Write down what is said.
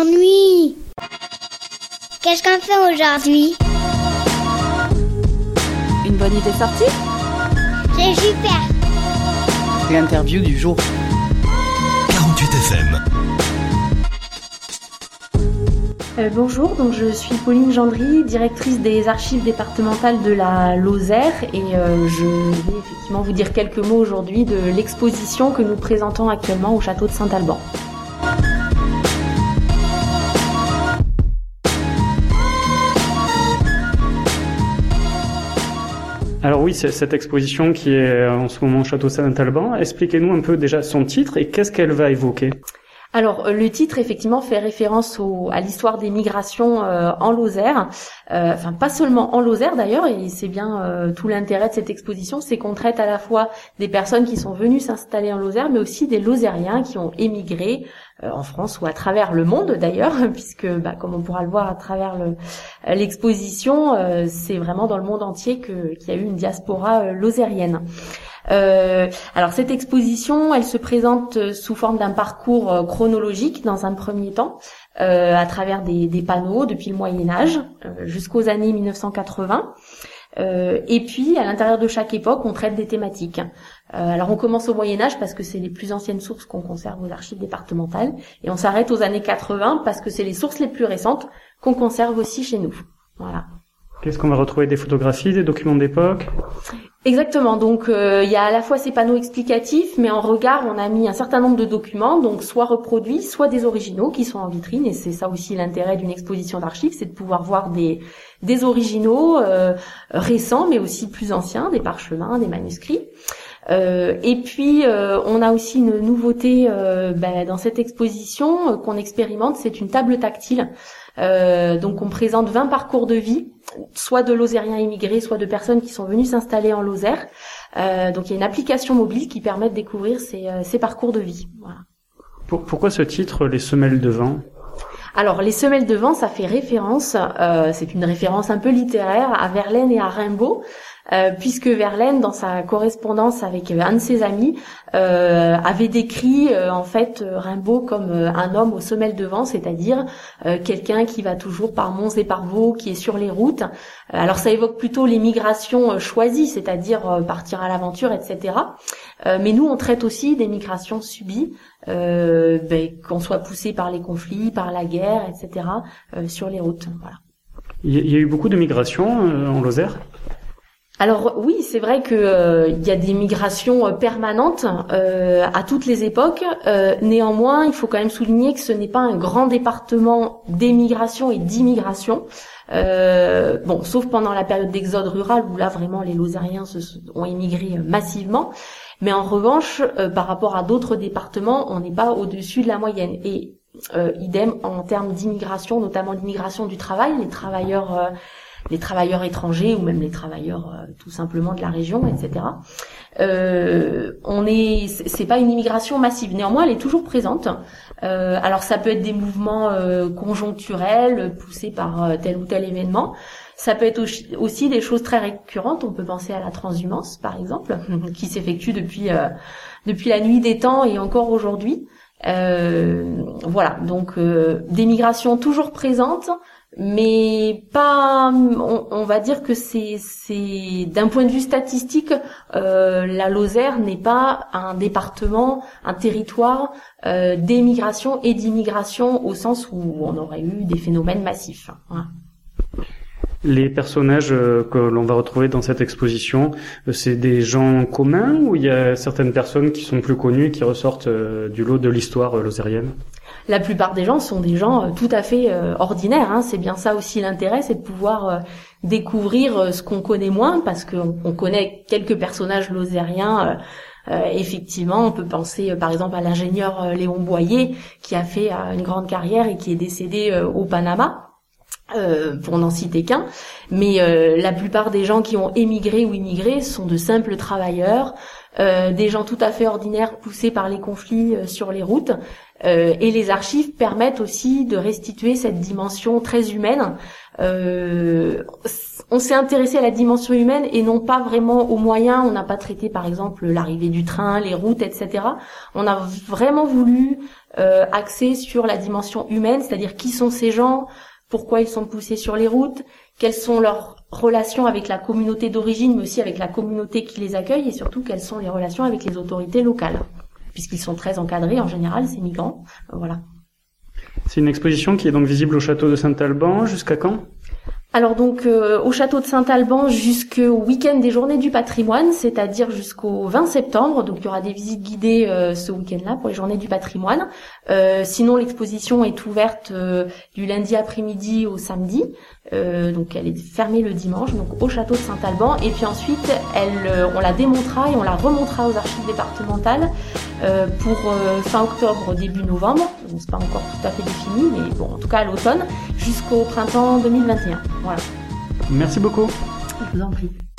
m'ennuie. Qu'est-ce qu'on fait aujourd'hui? Une bonne idée sortie? C'est super. L'interview du jour. 48 FM. Bonjour, donc je suis Pauline Gendry, directrice des archives départementales de la Lozère et je vais effectivement vous dire quelques mots aujourd'hui de l'exposition que nous présentons actuellement au château de Saint-Alban. Alors oui, c'est cette exposition qui est en ce moment au château Saint-Alban. Expliquez-nous un peu déjà son titre et qu'est-ce qu'elle va évoquer. Alors le titre effectivement fait référence à l'histoire des migrations en Lozère, enfin pas seulement en Lozère d'ailleurs, et c'est bien tout l'intérêt de cette exposition, c'est qu'on traite à la fois des personnes qui sont venues s'installer en Lozère, mais aussi des Lozériens qui ont émigré en France ou à travers le monde d'ailleurs, puisque comme on pourra le voir à travers l'exposition, c'est vraiment dans le monde entier qu'il y a eu une diaspora lozérienne. Alors cette exposition, elle se présente sous forme d'un parcours chronologique dans un premier temps, à travers des panneaux depuis le Moyen-Âge jusqu'aux années 1980. Et puis à l'intérieur de chaque époque, on traite des thématiques. Alors on commence au Moyen-Âge parce que c'est les plus anciennes sources qu'on conserve aux archives départementales, et on s'arrête aux années 80 parce que c'est les sources les plus récentes qu'on conserve aussi chez nous. Voilà. Qu'est-ce qu'on va retrouver? Des photographies, des documents d'époque? Exactement, donc il y a à la fois ces panneaux explicatifs, mais en regard on a mis un certain nombre de documents, donc soit reproduits, soit des originaux qui sont en vitrine, et c'est ça aussi l'intérêt d'une exposition d'archives, c'est de pouvoir voir des originaux récents, mais aussi plus anciens, des parchemins, des manuscrits. Et puis on a aussi une nouveauté dans cette exposition qu'on expérimente, c'est une table tactile. Donc on présente 20 parcours de vie, soit de Lozériens immigrés, soit de personnes qui sont venues s'installer en Lozère. Donc il y a une application mobile qui permet de découvrir ces parcours de vie. Voilà. Pourquoi ce titre, Les semelles de vent? Alors les semelles de vent, ça fait référence, c'est une référence un peu littéraire à Verlaine et à Rimbaud. Puisque Verlaine, dans sa correspondance avec un de ses amis, avait décrit Rimbaud comme un homme aux semelles de vent, c'est-à-dire quelqu'un qui va toujours par monts et par vaux, qui est sur les routes. Alors ça évoque plutôt les migrations choisies, c'est-à-dire partir à l'aventure, etc. Mais nous, on traite aussi des migrations subies, qu'on soit poussé par les conflits, par la guerre, etc. Sur les routes. Voilà. Il y a eu beaucoup de migrations en Lozère? Alors oui, c'est vrai que il y a des migrations permanentes à toutes les époques. Néanmoins, il faut quand même souligner que ce n'est pas un grand département d'émigration et d'immigration. Sauf pendant la période d'exode rural où là vraiment les Lozériens ont émigré massivement. Mais en revanche, par rapport à d'autres départements, on n'est pas au-dessus de la moyenne. Et idem en termes d'immigration, notamment l'immigration du travail, les travailleurs étrangers ou même les travailleurs tout simplement de la région, etc. C'est pas une immigration massive. Néanmoins, elle est toujours présente. Alors ça peut être des mouvements conjoncturels poussés par tel ou tel événement. Ça peut être aussi des choses très récurrentes. On peut penser à la transhumance, par exemple, qui s'effectue depuis la nuit des temps et encore aujourd'hui. Voilà, donc des migrations toujours présentes, mais pas, on va dire que c'est d'un point de vue statistique, la Lozère n'est pas un département, un territoire d'émigration et d'immigration au sens où on aurait eu des phénomènes massifs. Voilà. Les personnages que l'on va retrouver dans cette exposition, c'est des gens communs ou il y a certaines personnes qui sont plus connues et qui ressortent du lot de l'histoire lozérienne? La plupart des gens sont des gens tout à fait ordinaires. C'est bien ça aussi l'intérêt, c'est de pouvoir découvrir ce qu'on connaît moins, parce qu'on connaît quelques personnages lozériens. Effectivement, on peut penser par exemple à l'ingénieur Léon Boyer qui a fait une grande carrière et qui est décédé au Panama. pour n'en citer qu'un. Mais la plupart des gens qui ont émigré ou immigré sont de simples travailleurs, des gens tout à fait ordinaires poussés par les conflits sur les routes. Et les archives permettent aussi de restituer cette dimension très humaine. On s'est intéressé à la dimension humaine et non pas vraiment aux moyens. On n'a pas traité par exemple l'arrivée du train, les routes, etc. On a vraiment voulu axer sur la dimension humaine, c'est-à-dire qui sont ces gens, pourquoi ils sont poussés sur les routes, quelles sont leurs relations avec la communauté d'origine, mais aussi avec la communauté qui les accueille, et surtout quelles sont les relations avec les autorités locales, puisqu'ils sont très encadrés en général, ces migrants. Voilà. C'est une exposition qui est donc visible au château de Saint-Alban. Jusqu'à quand ? Alors donc au château de Saint-Alban jusqu'au week-end des Journées du Patrimoine, c'est-à-dire jusqu'au 20 septembre. Donc il y aura des visites guidées ce week-end-là pour les Journées du Patrimoine. Sinon l'exposition est ouverte du lundi après-midi au samedi. Donc elle est fermée le dimanche, donc au château de Saint-Alban. Et puis ensuite on la démontera et on la remontera aux archives départementales pour fin octobre, début novembre. Donc c'est pas encore tout à fait défini, mais bon, en tout cas à l'automne, jusqu'au printemps 2021. Voilà. Merci beaucoup. Je vous en prie.